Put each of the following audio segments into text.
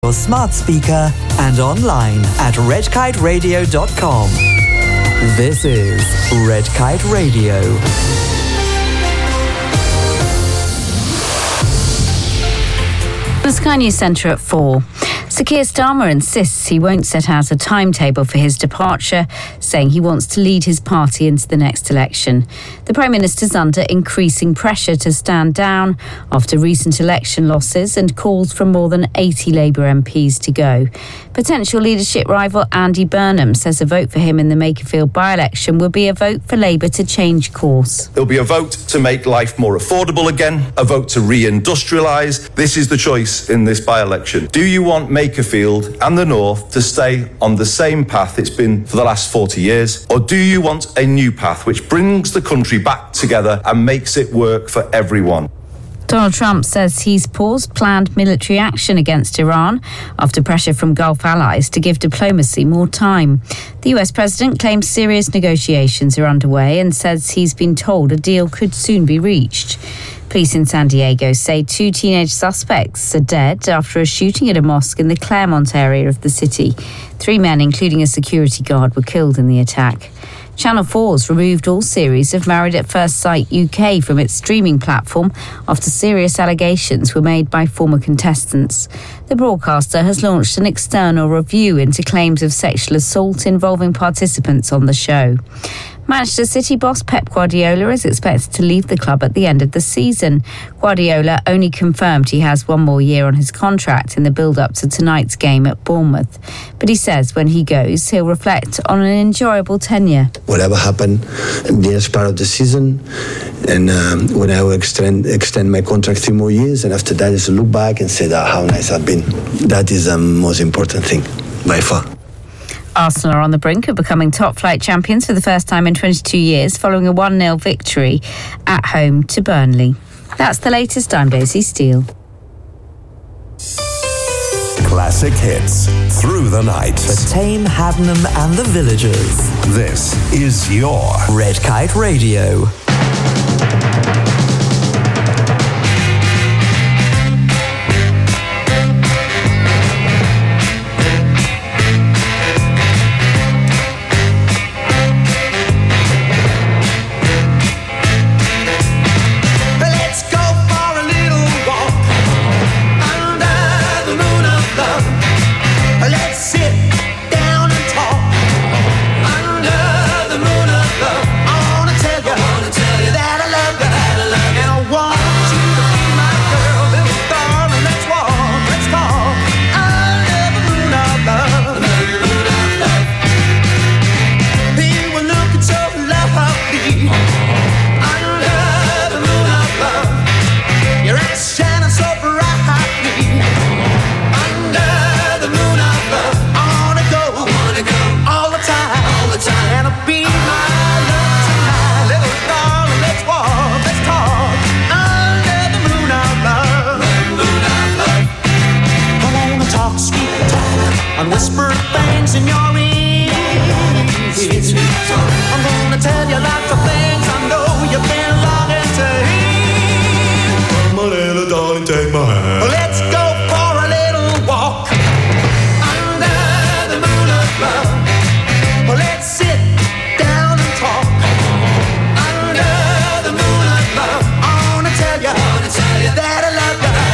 your smart speaker and online at redkiteradio.com. This is Red Kite Radio. The Sky News Centre at 4. Sir Keir Starmer insists he won't set out a timetable for his departure, saying he wants to lead his party into the next election. The Prime Minister's under increasing pressure to stand down after recent election losses and calls from more than 80 Labour MPs to go. Potential leadership rival Andy Burnham says a vote for him in the Makerfield by-election will be a vote for Labour to change course. There'll be a vote to make life more affordable again, a vote to re-industrialise. This is the choice in this by-election. Do you want Makerfield and the North to stay on the same path it's been for the last 40 years? Or do you want a new path which brings the country back together and makes it work for everyone? Donald Trump says he's paused planned military action against Iran after pressure from Gulf allies to give diplomacy more time. The US president claims serious negotiations are underway and says he's been told a deal could soon be reached. Police in San Diego say 2 teenage suspects are dead after a shooting at a mosque in the Claremont area of the city. 3 men, including a security guard, were killed in the attack. Channel 4's removed all series of Married at First Sight UK from its streaming platform after serious allegations were made by former contestants. The broadcaster has launched an external review into claims of sexual assault involving participants on the show. Manchester City boss Pep Guardiola is expected to leave the club at the end of the season. Guardiola only confirmed he has 1 more year on his contract in the build-up to tonight's game at Bournemouth. But he says when he goes, he'll reflect on an enjoyable tenure. Whatever happened in the first part of the season, and when I will extend my contract 3 more years, and after that, just look back and say that how nice I've been. That is the most important thing, by far. Arsenal are on the brink of becoming top-flight champions for the first time in 22 years following a 1-0 victory at home to Burnley. That's the latest. I'm Daisy Steele. Classic hits through the night. For Tame, Haddenham and the Villagers. This is your Red Kite Radio.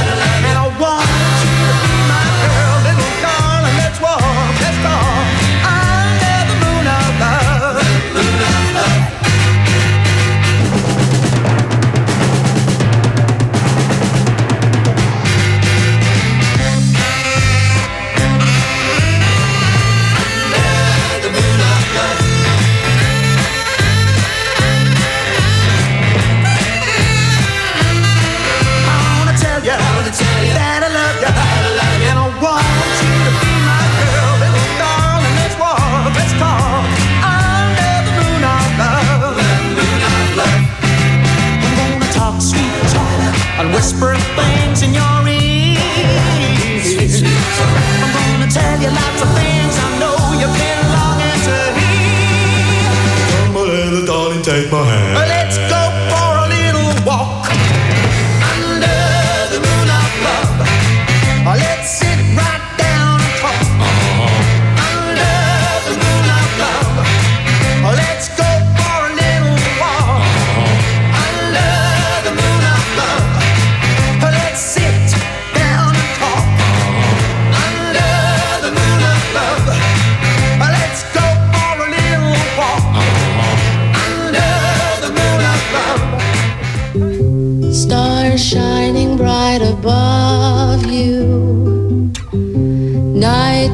I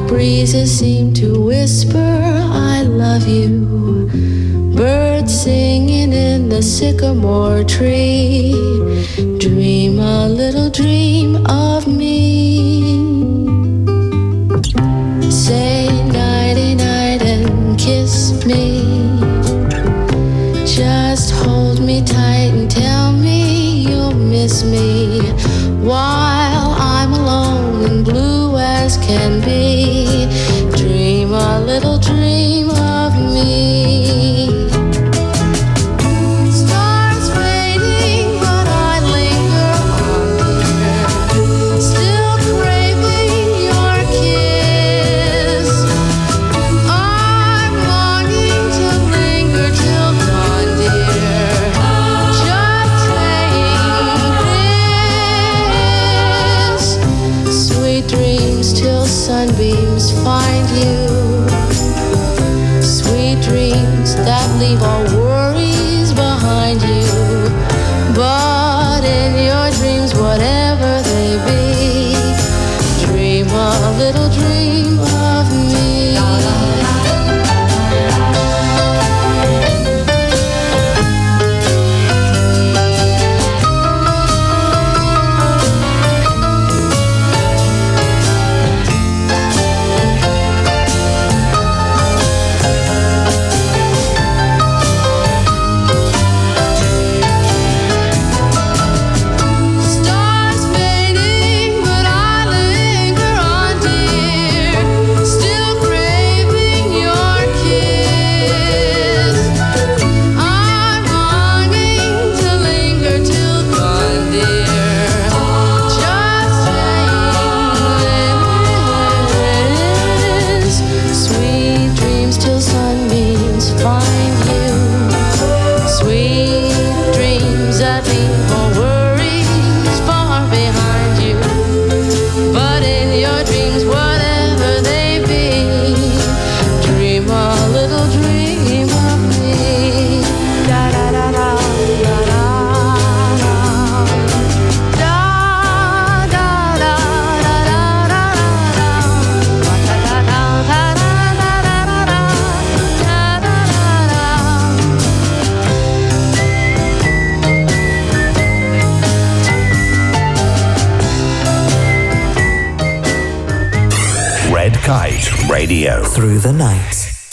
breezes seem to whisper, I love you. Birds singing in the sycamore tree. Dream a little dream of me. Say nighty-night and kiss me. Just hold me tight and tell me you'll miss me while I'm alone and blue as can be. Dream a little dream of me. Stars fading, but I linger on here, still craving your kiss. I'm longing to linger till dawn, dear. Just saying this. Sweet dreams till sunbeams find you. Sweet dreams that leave all worries behind you. But in your dreams, whatever they be, dream a little dream of me. Stars fading, but I linger on, dear, still craving your kiss. I'm longing to linger till dawn, dear. Just saying this. Sweet dreams till sunbeams find you. Sweet dreams that leave all worries far behind you. But in your dreams, whatever they be, dream a little dream of me. Da da da da da da da. Da da da da da da da da da da da da da Red Kite Radio. Through the night.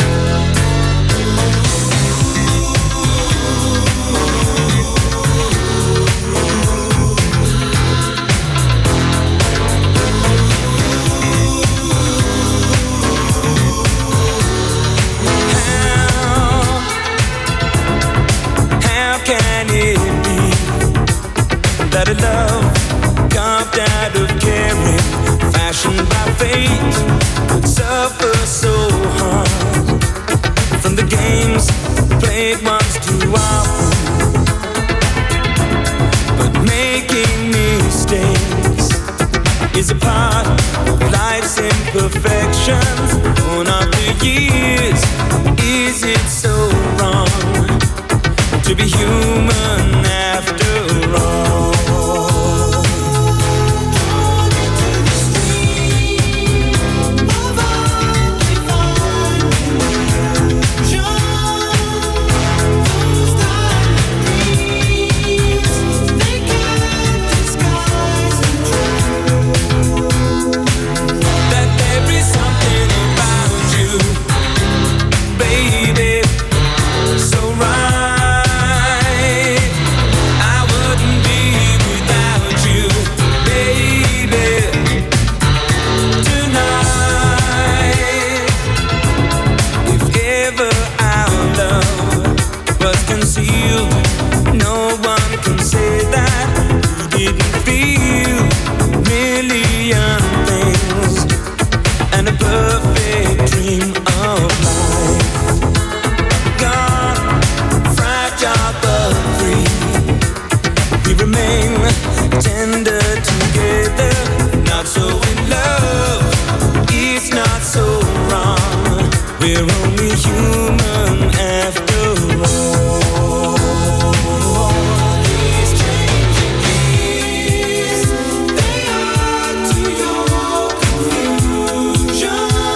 How can it be that a love carved out of caring, fashioned by fate, would suffer so hard from the games played once too often? But making mistakes is a part of life's imperfections. Born after years, is it so wrong to be human after all? That there is something about you, baby, so right. I wouldn't be without you, baby, tonight. If ever our love was concealed, no one can say that you didn't feel million things and a perfect dream of life. Gone, fragile but free, we remain tender together. Not so in love, it's not so wrong. We're only human after all. These changing keys, they add to your confusion.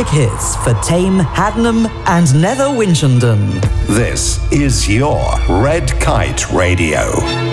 classic hits for Tame, Haddenham and Nether Winchendon. This is your Red Kite Radio.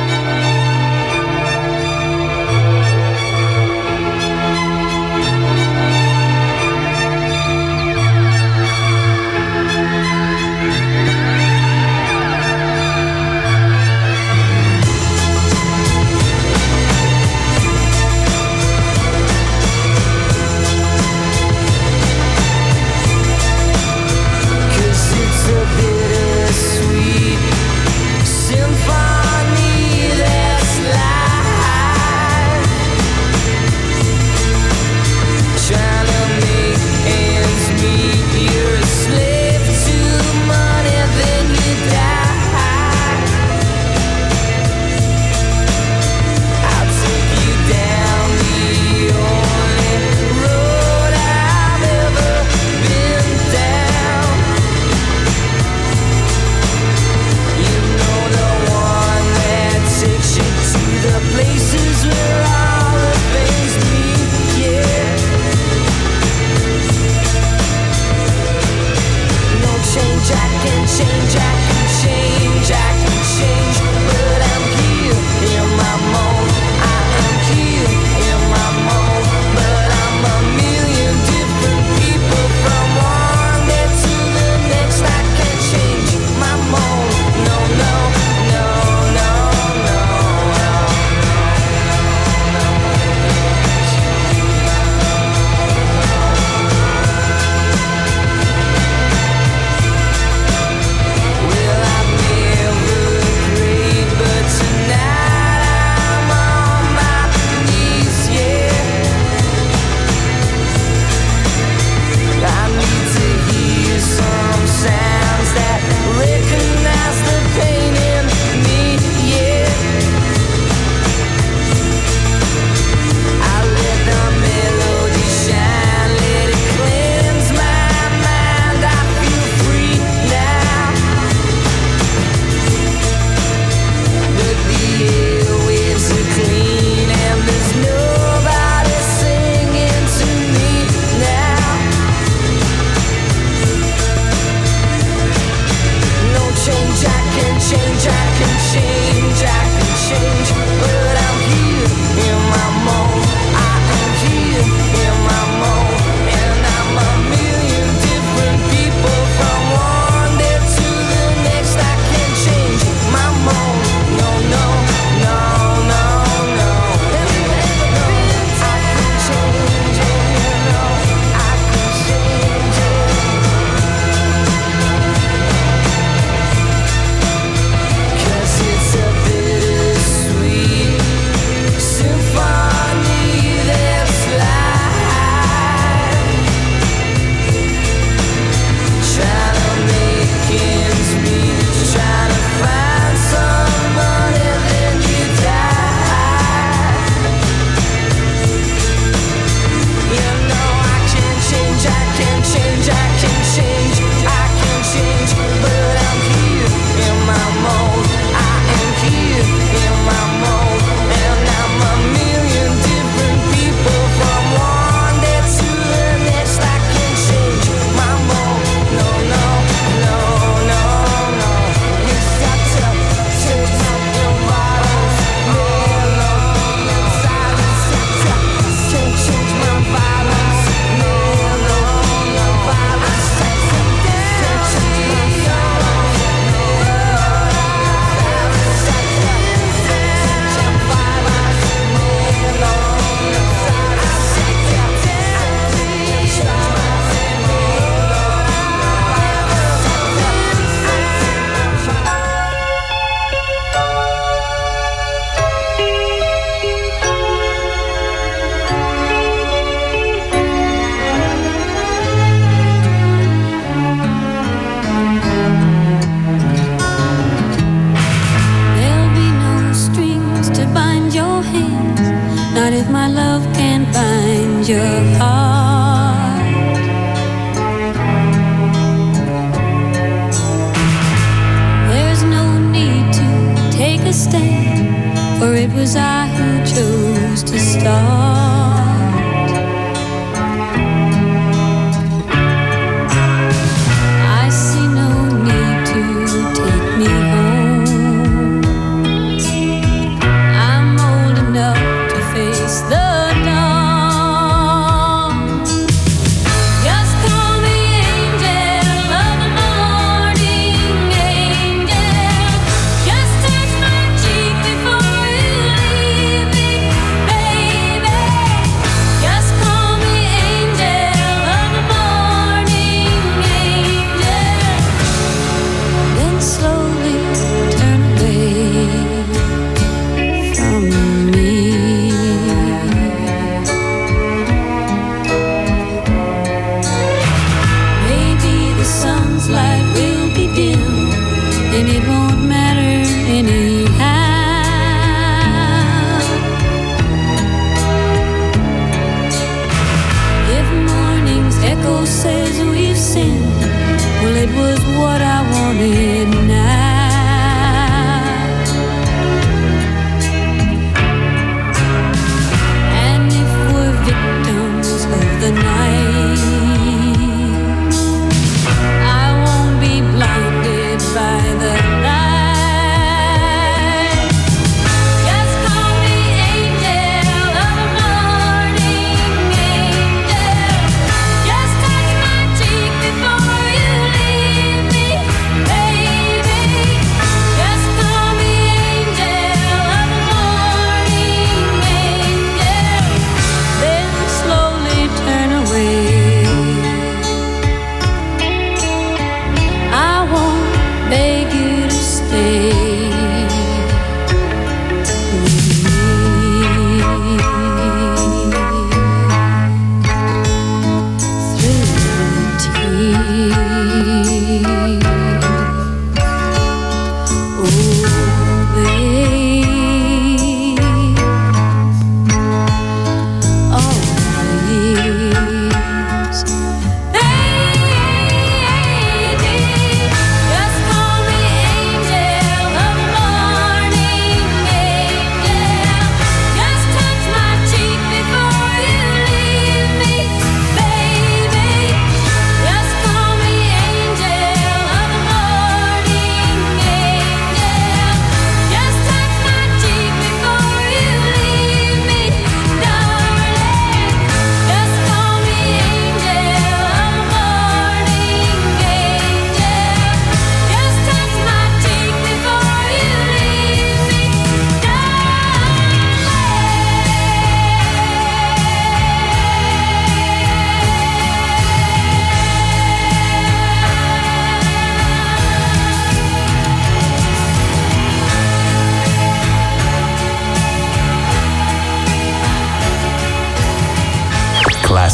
was I who chose to start.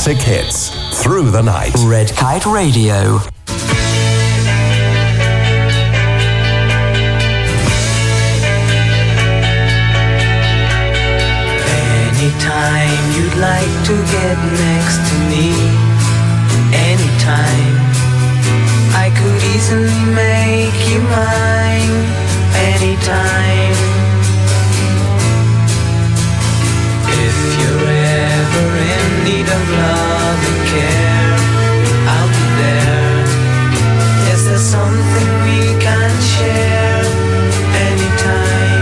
classic hits through the night. Red Kite Radio. Anytime you'd like to get next to me, anytime I could easily make you mine, anytime. If you're ever in need of love and care, I'll be there. Is there something we can share anytime?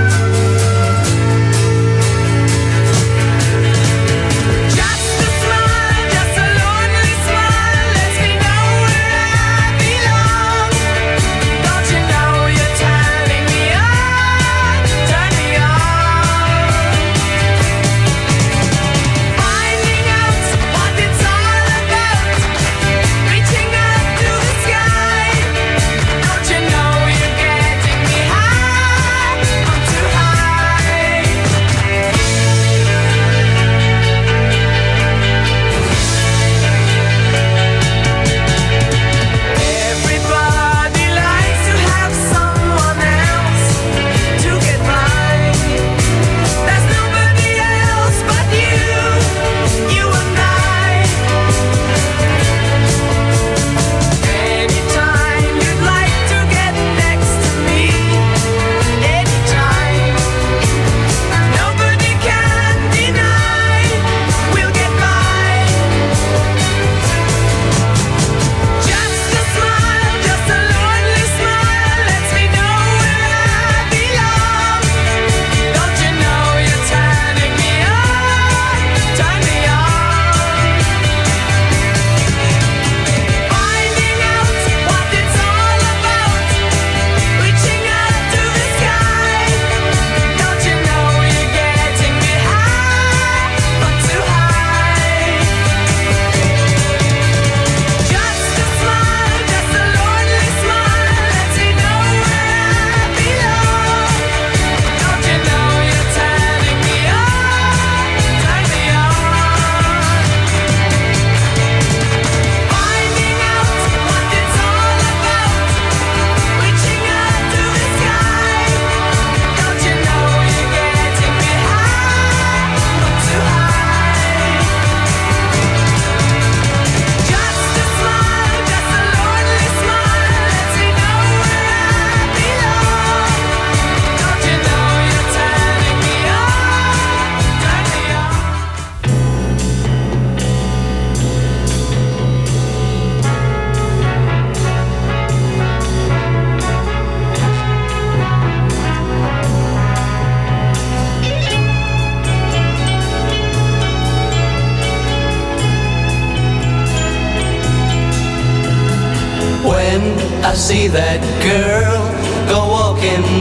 I see that girl go walking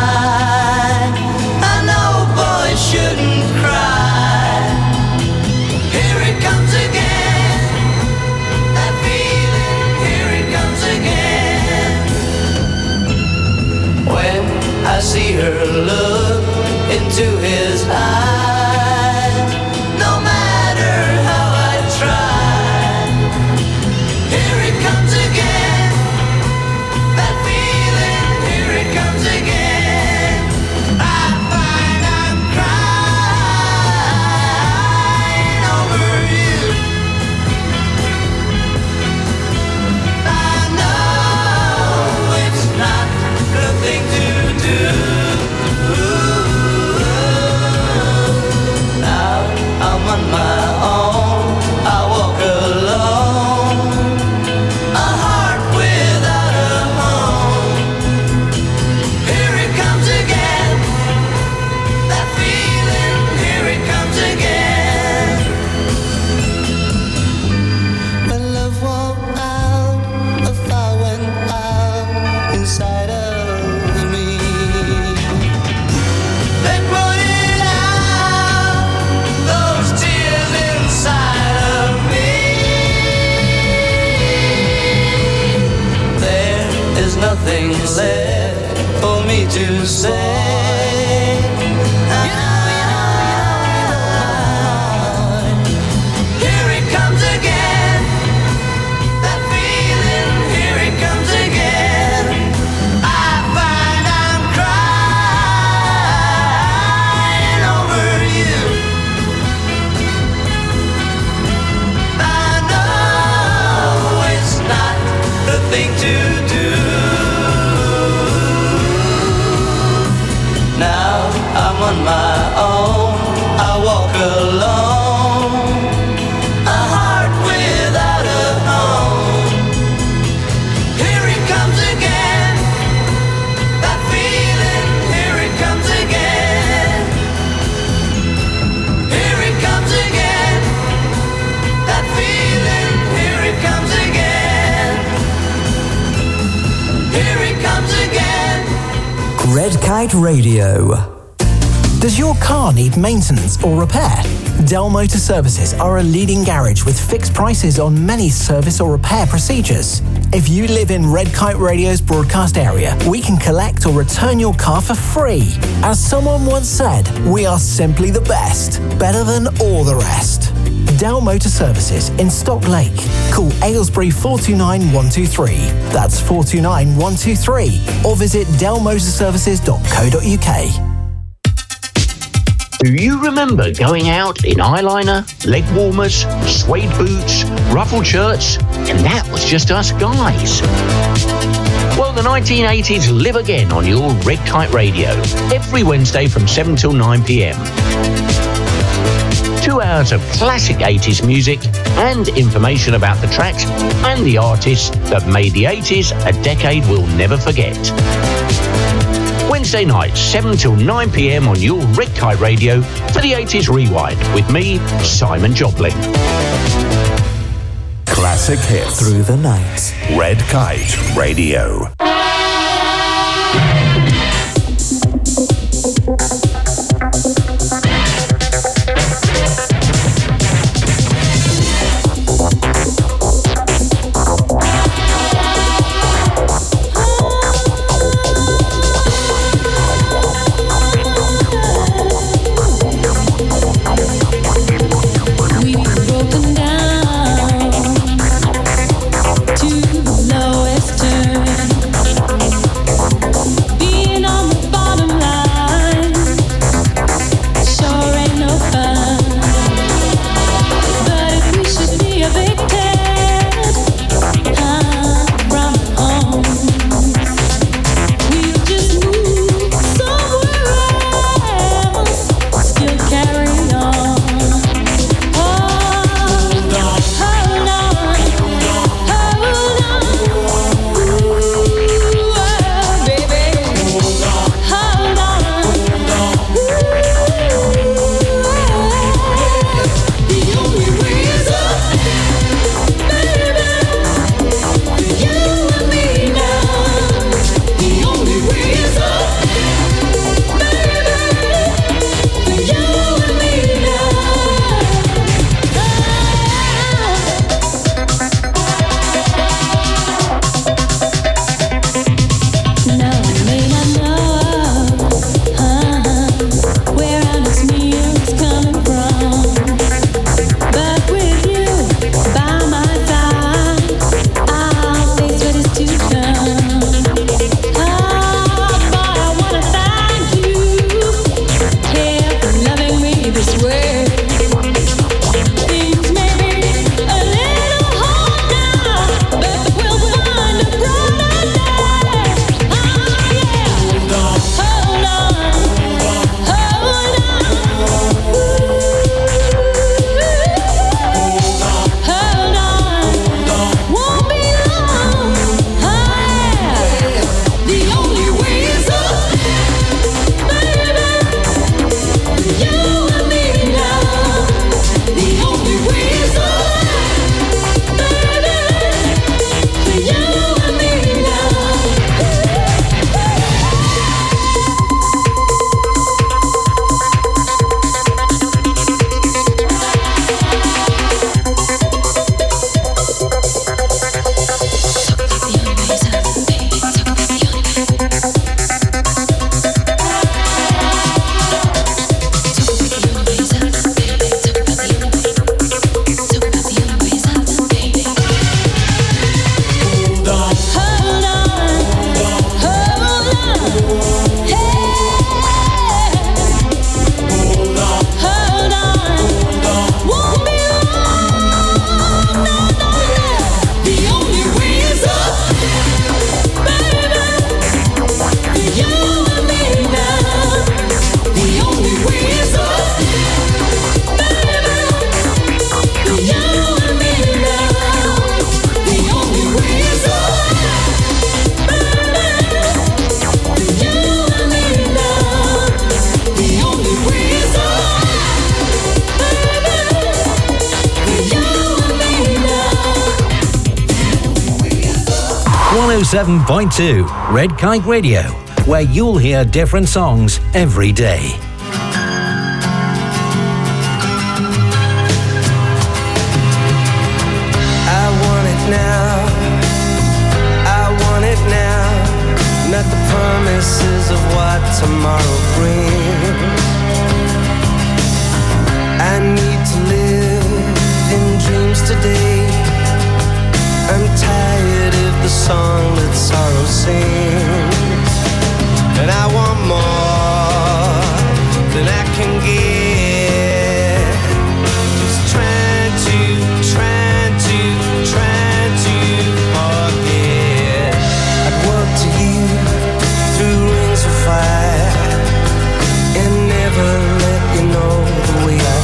by. I know boys shouldn't cry. Here it comes again, that feeling, here it comes again. When I see her look into his eyes, no matter how I try, here it comes again. Nothing left for me to say. Here it on my own. I walk alone, a heart without a home. Here it comes again, that feeling, here it comes again. Here it comes again, that feeling, here it comes again. Here it comes again. Red Kite Radio. Does your car need maintenance or repair? Dell Motor Services are a leading garage with fixed prices on many service or repair procedures. If you live in Red Kite Radio's broadcast area, we can collect or return your car for free. As someone once said, we are simply the best, better than all the rest. Dell Motor Services in Stock Lake. Call Aylesbury 429 123. That's 429 123. Or visit dellmotorservices.co.uk. Do you remember going out in eyeliner, leg warmers, suede boots, ruffled shirts, and that was just us guys? Well, the 1980s live again on your Red Kite Radio, every Wednesday from 7 till 9 p.m. 2 hours of classic 80s music and information about the tracks and the artists that made the 80s a decade we'll never forget. Wednesday nights, 7 till 9 p.m. on your Red Kite Radio for the 80s Rewind with me, Simon Joplin. Classic hits Through the night. Red Kite Radio. Broken down to the lowest turn. 107.2 Red Kite Radio, where you'll hear different songs every day. I want it now. I want it now. Not the promises of what tomorrow brings. I need to live in dreams today. I'm tired of the song that sorrow sings, and I want more than I can get. Just trying to forget. I'd walk to you through rings of fire and never let you know the way I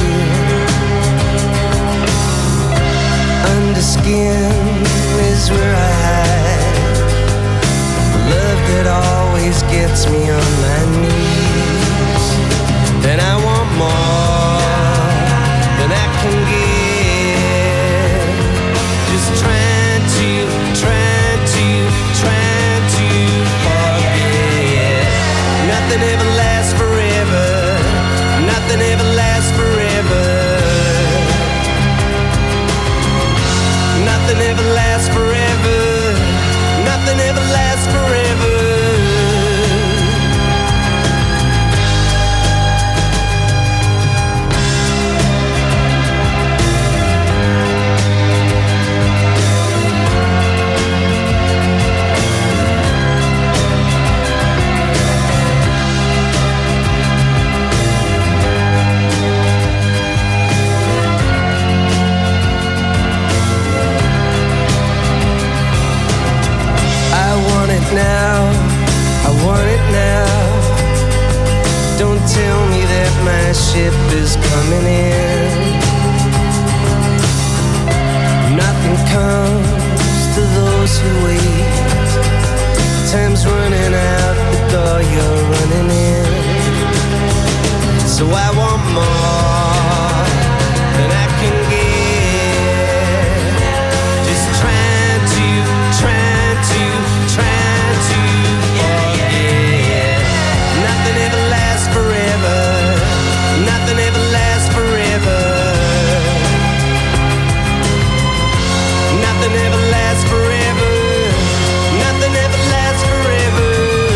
feel. Under skin is where I hide the love that always gets me on my knees. And I want more than I can get. Just trying to forget. Nothing ever lasts forever. Nothing ever lasts forever. Nothing ever lasts forever. Nothing ever lasts forever. Now, I want it now. Don't tell me that my ship is coming in. Nothing comes to those who wait. Time's running out the door you're running in. So I want more than I can get. Just trying to forget. Nothing ever lasts forever. Nothing ever lasts forever. Nothing ever lasts forever. Nothing ever lasts forever.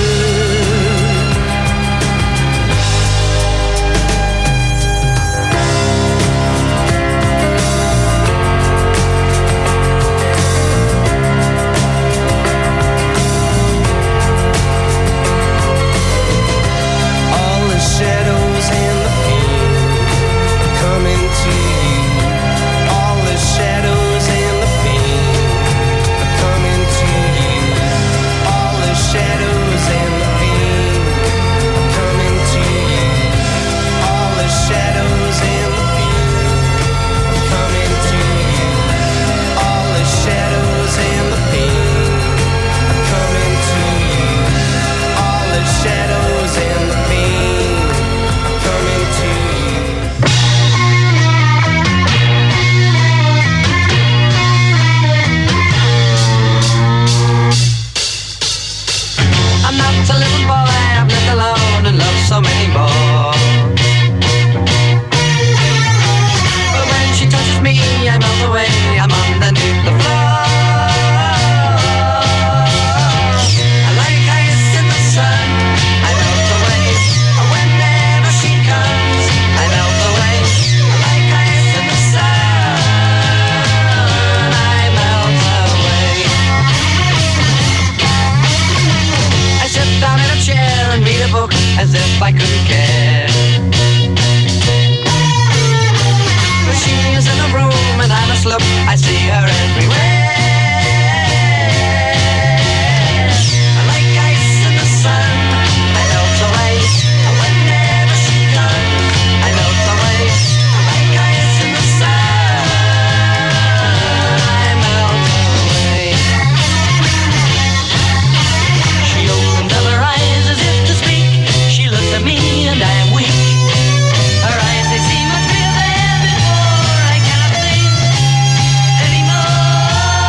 Shadows and the pain coming to you. All the shadows and the pain coming to you. All the shadows and the pain coming to you. All the shadows and the pain coming to you. All the shadows and the pain coming to you. All the shadows and the pain coming to you. I'm not a little boy, I've lived alone and loved so many more. But when she touches me, I melt away, I'm underneath the floor. I like ice in the sun, I melt away. Whenever she comes, I melt away. I like ice in the sun, I melt away. I sit down in a chair and read a book as if I couldn't care. But she is in a room and I must look, I see her everywhere. I like ice in the sun, I melt away. Whenever she comes, I melt away. I like ice in the sun, I melt away. She opened up her eyes as if to speak. She looked at me and I am weak. Her eyes, they seem much bigger than before. I cannot think anymore.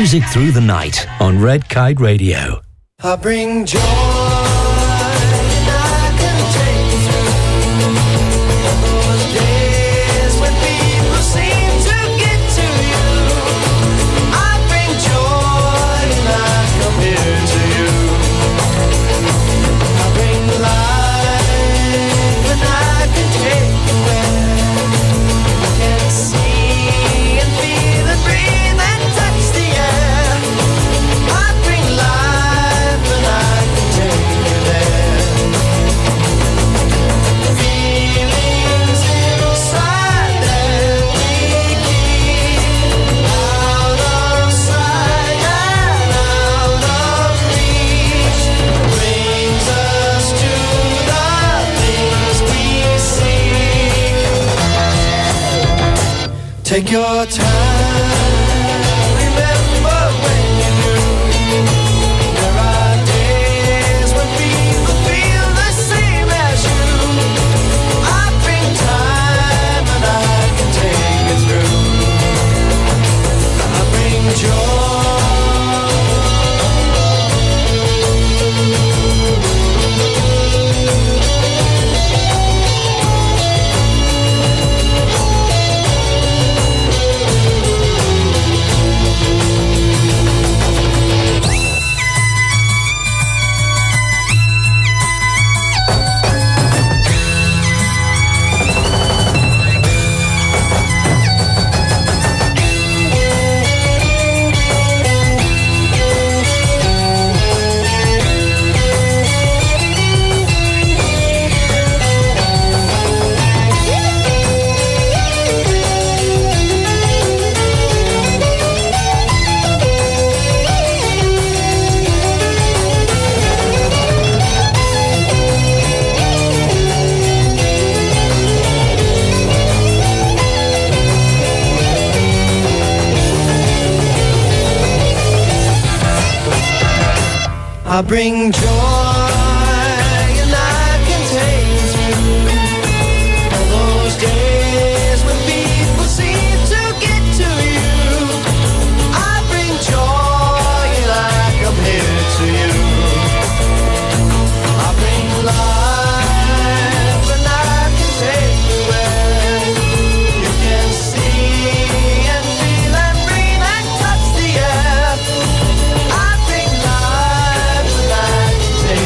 Music through the night on Red Kite Radio. I bring joy and I can take you through those days when people seem to get to you. I bring joy and I come here to you. I bring life and I can take you where you can see and feel and breathe and touch the air. I bring life and I can take you there. Feelings inside that we keep out of sight and out of reach brings us to the things we seek. Take your time, remember when you do. There are days when people feel the same as you. I bring time and I can take you through. I bring I bring joy and I can take you through all those days when people seem to get to you. I bring joy and I come here to you. I bring life and I can take you where you can see and feel and breathe and touch the air. I bring life and I can take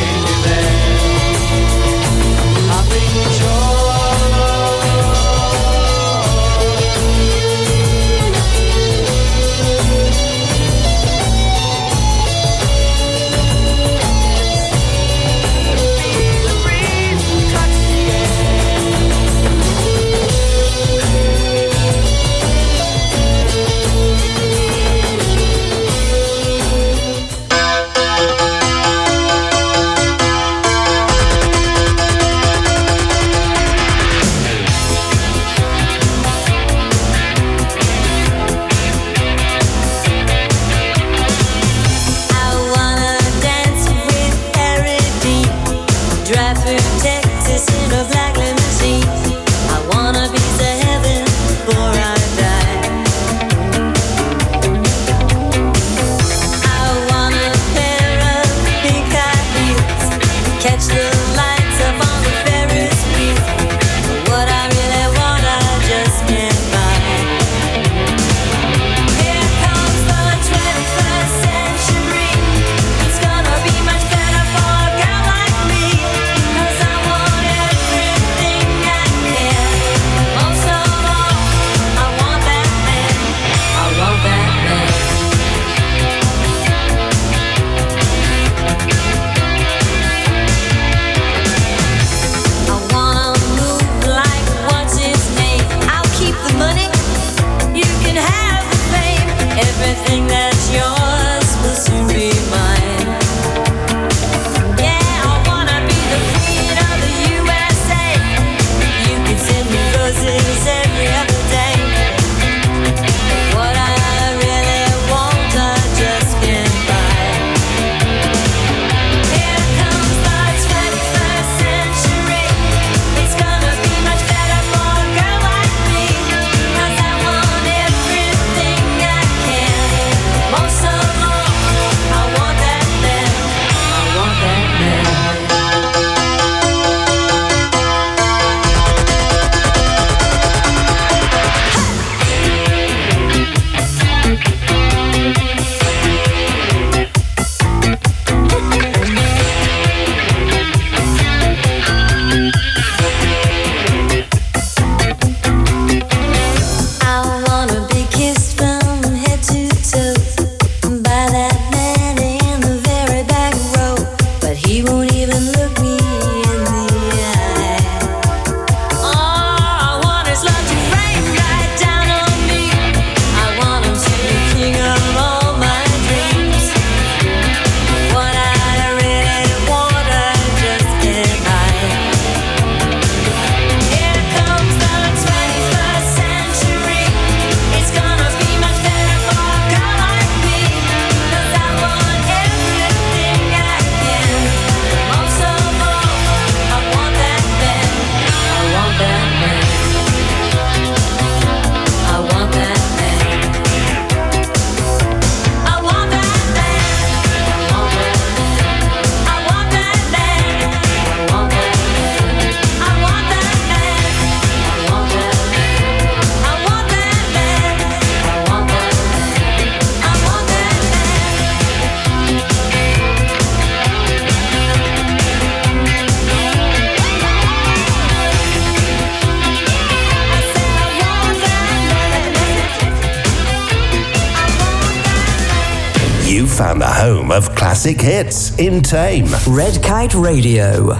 found the home of classic hits in Tame. Red Kite Radio.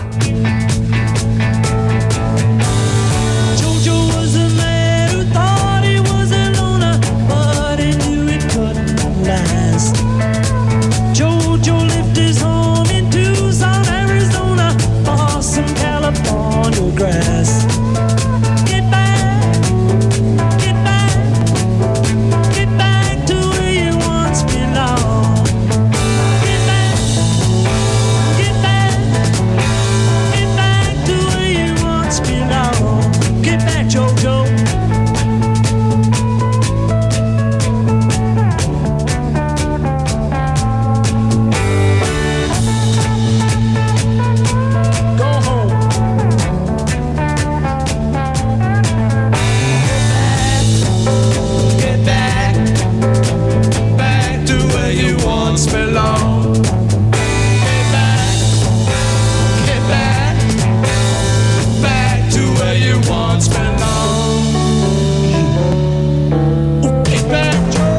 Jojo was a man who thought he was a loner, but he knew it couldn't last. Jojo lived his home in Tucson, Arizona, for some California grass. Get back, get back, get back to where you once belonged. Get back, get back, get back to where you once belonged. Get back, Jojo. Go home. Get back, back to where you once belonged. Get back, back to where you once belonged. Get back,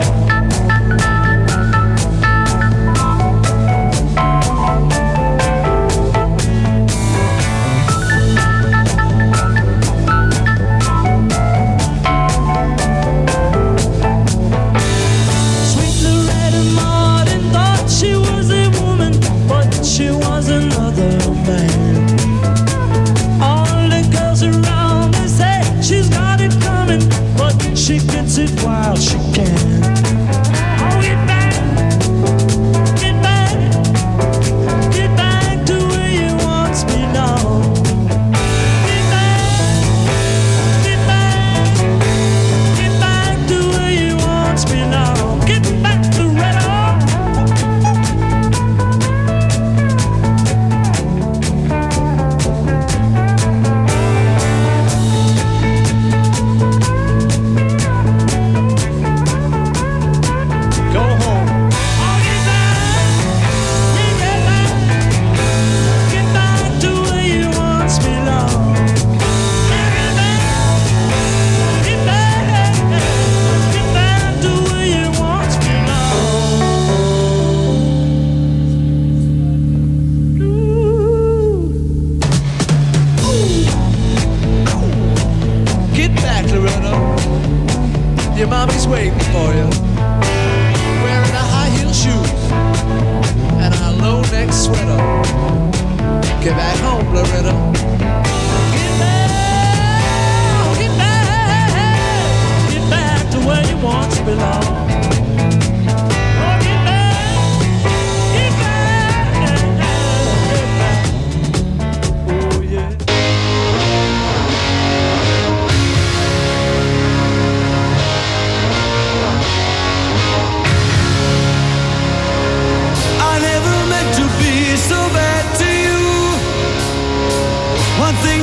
Sweet Loretta Martin thought she was a woman, but she was another man. All the girls around me say she's got it coming, but she gets it while she can. Oh, get back, get back, get back to where you once belonged. Get back, get back, get back to where you once belonged. Get back to Loretta. Go home. Oh, get back, get back, get back to where you once belonged. Get back, get back, get back to where you once belonged. Get back, Loretta. Your mommy's waiting for you. Wearing a high heel shoes and a low neck sweater. Get back home, Loretta. Get back, get back, get back to where you once belonged. Oh, get back, get back, get back. Oh, yeah. I never meant to be so bad to you. One thing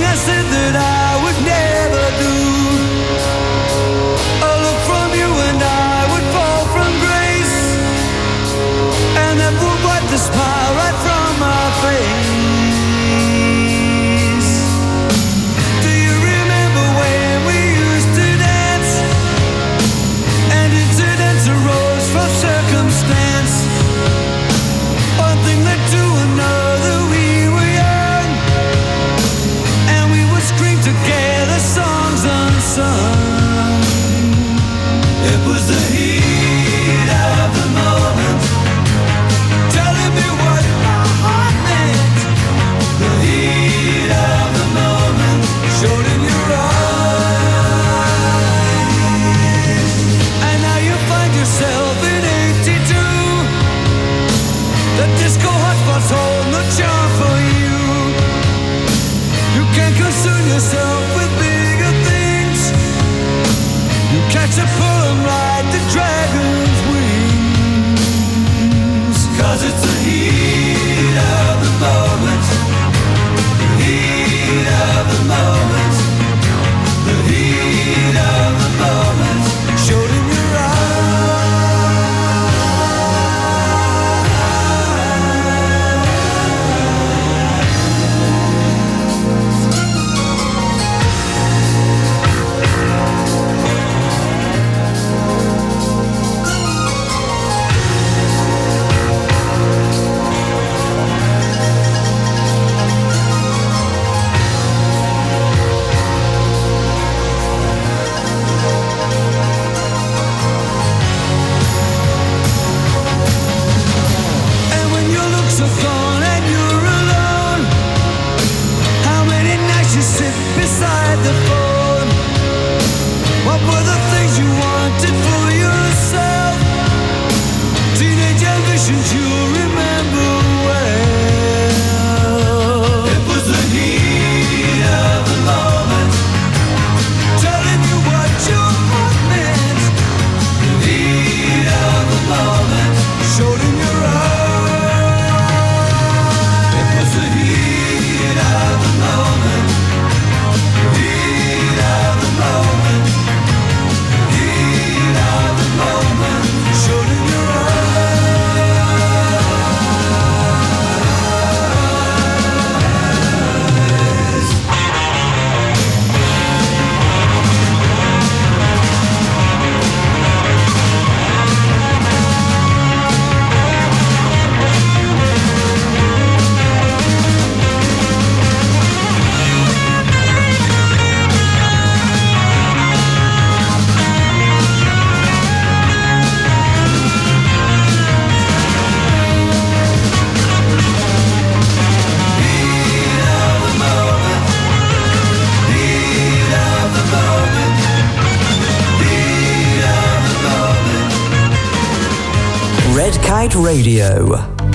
Kite Radio.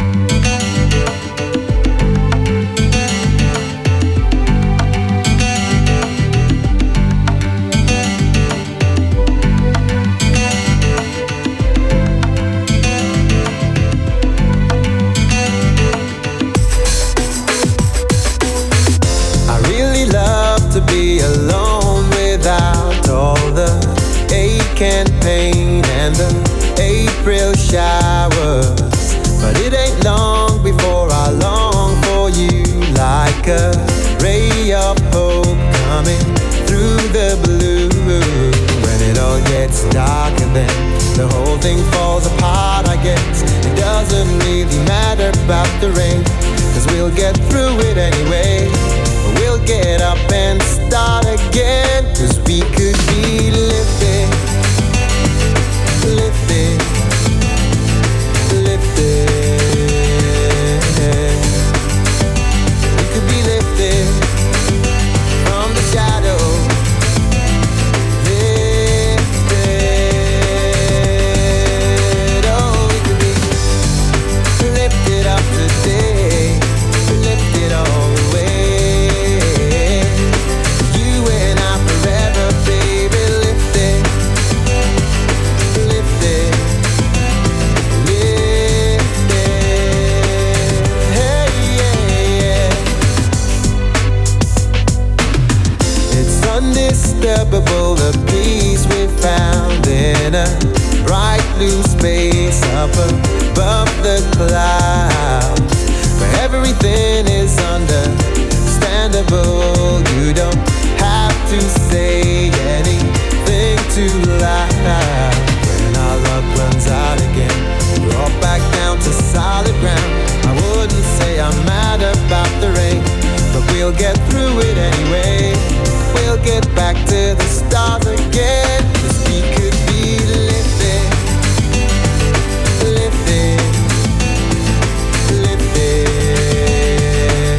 Alone without all the ache and pain and the April showers. But it ain't long before I long for you, like a ray of hope coming through the blue. When it all gets dark and then the whole thing falls apart, I guess it doesn't really matter about the rain, 'cause we'll get through it anyway. We'll get up and start again, 'cause we could be lifted, lifted, lifted. We could be lifted from the shadow, lifted. Oh, we could be lifted up today, lifted all the way. The peace we found in a bright blue space up above the clouds, where everything is understandable. You don't have to say anything too loud. When our luck runs out again, we're all back down to solid ground. I wouldn't say I'm mad about the rain, but we'll get through it anyway. We'll get back to the start again, 'cause we could be lifted, lifted, lifted.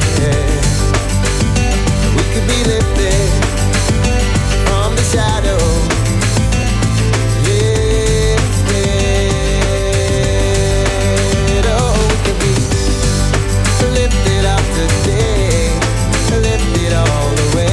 We could be lifted from the shadow, lifted. Oh, we could be lifted up today, lifted all the way.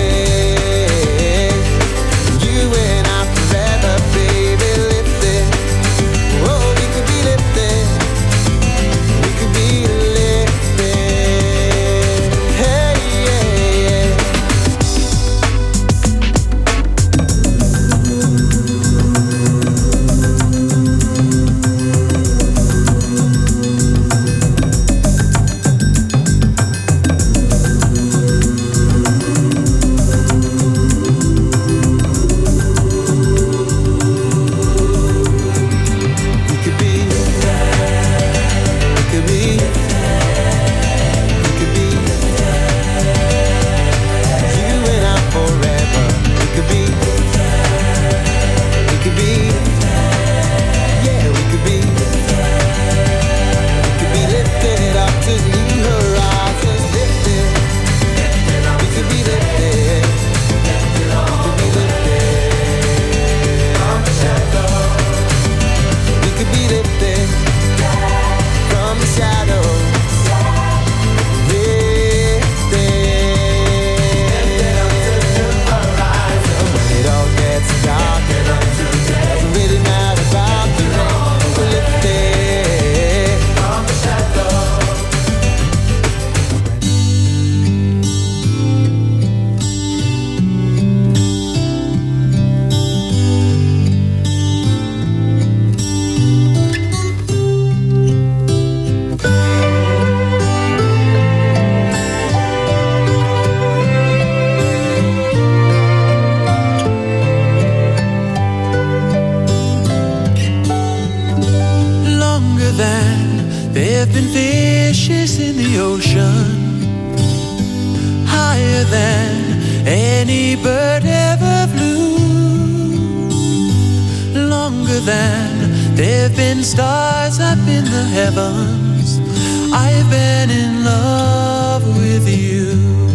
There've been stars up in the heavens. I've been in love with you.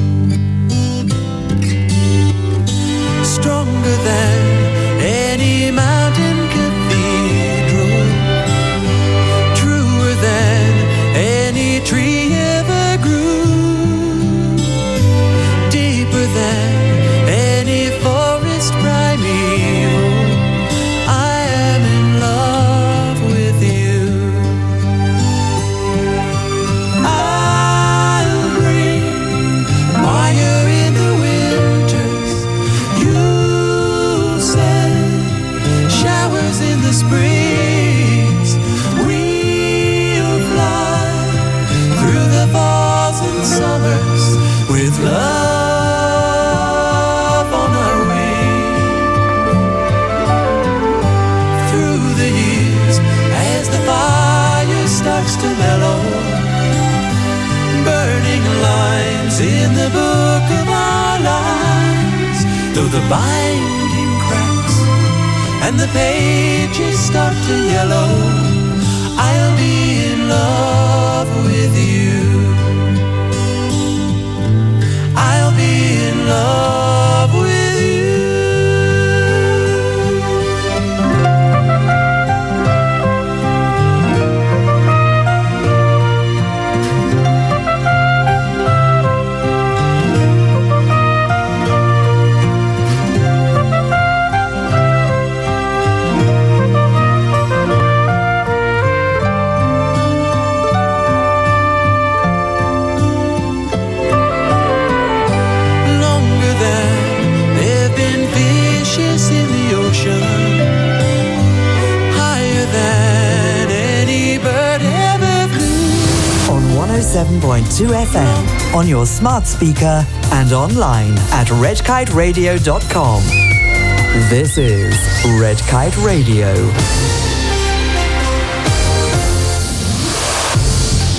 Stronger than any mountain cathedral, truer the binding cracks and the pages start to yellow, I'll be in love with you. I'll be in love with you. Higher than any bird ever flew. On 107.2 FM, on your smart speaker and online at redkiteradio.com. This is Red Kite Radio.